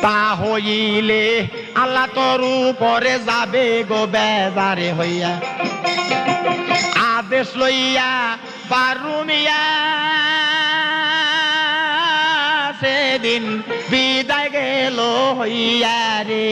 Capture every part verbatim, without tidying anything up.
তা হইলে আল্লাহ তোর উপরে যাবে গো বেজারে হইয়া। আদেশ লইয়া বারু মিয়া সেদিন বিদায় গেল হইয়া রে।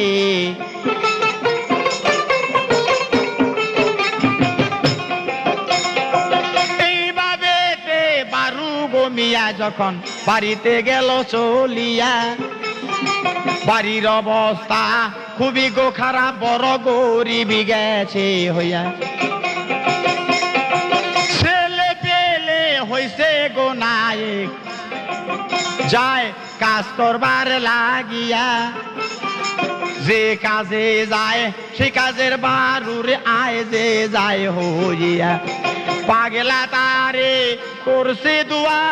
এইভাবে বারু গো মিয়া যখন বাড়িতে গেল চলিয়া, বাড়ির অবস্থা খুবই গো খারাপ, বড় গরিবি গেছে হইয়া। ছেলে পেলে হইছে গো নায়ক, যায় কাজ করবার লাগিয়া, যে কাজে যায় সে কাজের বারুর আয় যে যায় হইয়া। পাগলা তারে করছে দুয়া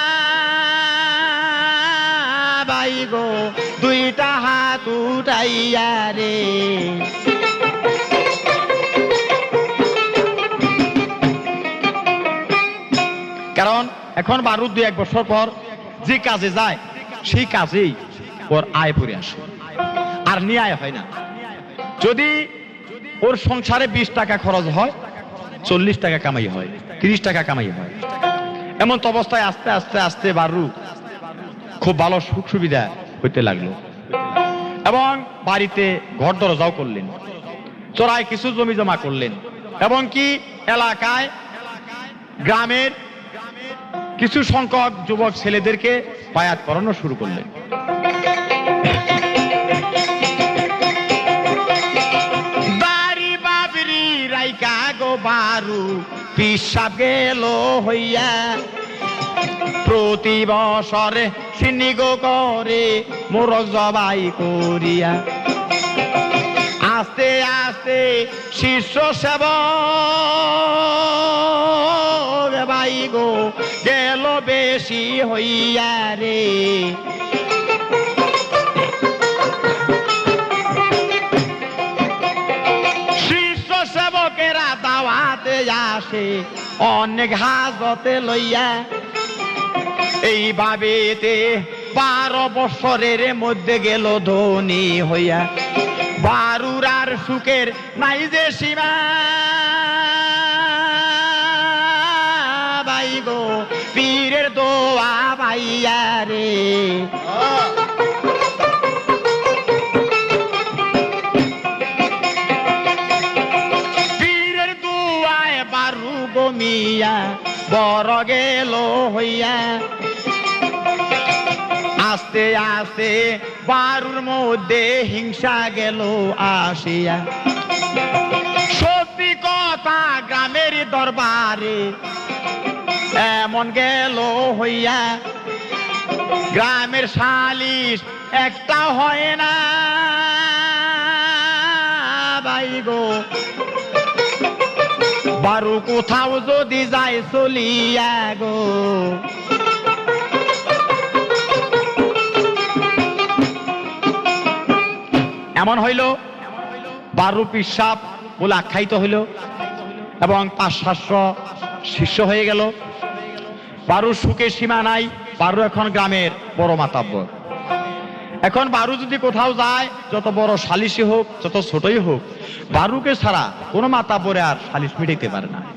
বাই গো দুইটা হাত উঠাইয়া রে। কারণ এখন বারুদ দুই এক বছর পর যে কাজে যায় সেই কাজেই ওর আয় পড়ে আসে, আর নিয়ে আয় হয় না। যদি ওর সংসারে বিশ টাকা খরচ হয়, চল্লিশ টাকা কামাই হয়, তিরিশ টাকা কামাই হয়। এমন তো অবস্থায় আস্তে আস্তে আস্তে বারু খুব ভালো সুখ সুবিধা হইতে লাগলো এবং বাড়িতে ঘর দরজাও করলেন, চোরাই কিছু জমি জমা করলেন এবং কি এলাকায় গ্রামের কিছু সংখ্যক যুবক ছেলেদেরকে বায়াত করানো শুরু করলেন। বাড়ি বাবরি রাইকা গো বারু পিসাব গেল হইয়া, প্রতি বছরে সিনি গো করে মোরগ জবাই করিয়া। আস্তে আস্তে শীর্ষ সেবক ভাই গো গেল বেশি হইয়া রে। শীর্ষ সেবকেরা দাওয়াতে আসে অনেক হাজতে লইয়া। এইভাবেতে বারো বছরের মধ্যে গেল ধনী হইয়া। বারুর আর সুখের নাই যে সীমা ভাই গো পীরের দোয়া ভাইয়া রে। পীরের দোয়ায় বারু গো মিয়া বড় গেল হইয়া। আস্তে আস্তে বারুর মধ্যে হিংসা গেল আসিয়া। সত্যি কথা গ্রামের দরবারে এমন গেল হইয়া, গ্রামের সালিশ একটা হয় না ভাই গো। বারু কোথাও যদি যায় চলিয়া গো, এমন হইল বারু পিসাব বলে আখ্যায়িত হইল এবং পাঁচ সাতশো শিষ্য হয়ে গেল। বারুর সুখের সীমা নাই, বারু এখন গ্রামের বড় মাতাব্বর। এখন বারু যদি কোথাও যায়, যত বড় সালিশি হোক যত ছোটই হোক, বারুকে ছাড়া কোনো মাতাব্বরে আর সালিশ মিটাইতে পারে না।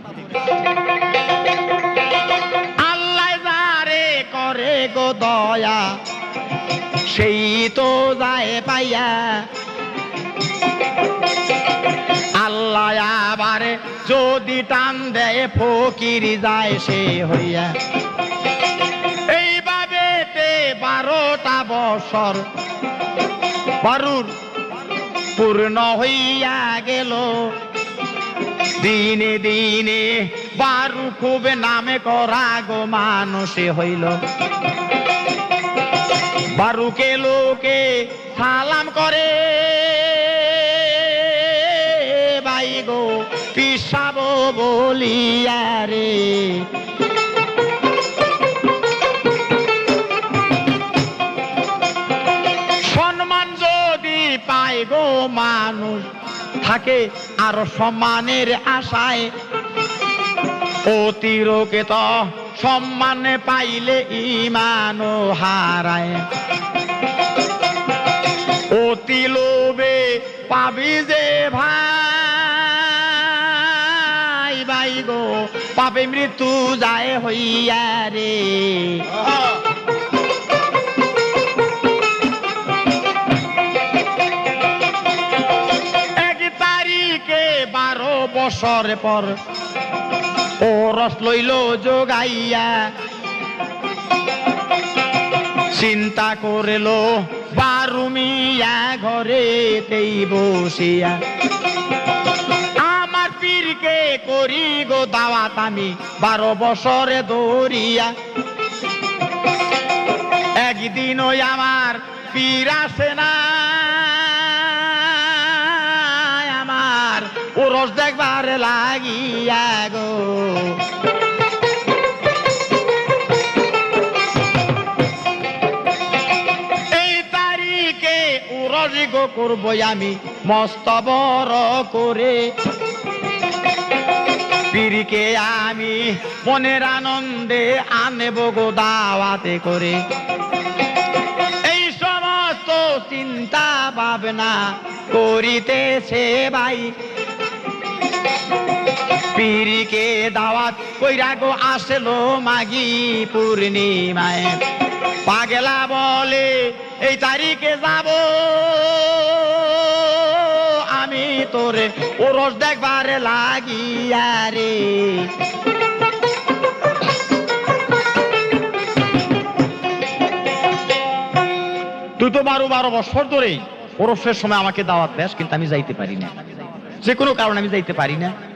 আল্লাহ যারে করে গো দয়া সেই তো যায় পাইয়া। আল্লাহ আবার যদি টান দেয় ফকির যায় সে হইয়া। এইভাবে বারোটা বছর বারুর পূর্ণ হইয়া গেল। দিনে দিনে বারু খুব নামে করা গো মানুষে হইল। বারুকে লোকে সালাম করে ভাই গো পিসাব বলিয়া রে। সম্মান যদি পায় গো মানুষ থাকে আরো সম্মানের আশায়। অতিরিক্ত সম্মান পাইলে ঈমান হারায়। পাবি যে ভাই ভাই গো পাবে মৃত্যু যায় হইয়া রে। এক তারিখে বারো বছর পর ও রস লইল যোগাইয়া, চিন্তা করিল বারুমিয়া ঘরেতেই বসিয়া, আমার পীরকে করি গো দাওয়াত আমি বারো বছরে ধরিয়া। একদিন ওই আমার পীর আসে না, আমার ওরস দেখবার লাগিয়া গো। গো করব আমি মস্ত বড় করে, পীরকে আমি মনের আনন্দে আনব গো দাওয়াতে করে। এই সমস্ত চিন্তা ভাবনা করিতেছে ভাই, পীরকে দাওয়াত কইরা গো আসলো মাগি পূর্ণিমায়। পাগলা বলে এই তারিখে যাব আমি তোরে ওরস দেখবারে লাগিয়া রে। তুই তো বারো বারো বছর ধরে ওরসের সময় আমাকে দাওয়াত দেস, কিন্তু আমি যাইতে পারি না, যে কোনো কারণে আমি যাইতে পারি না।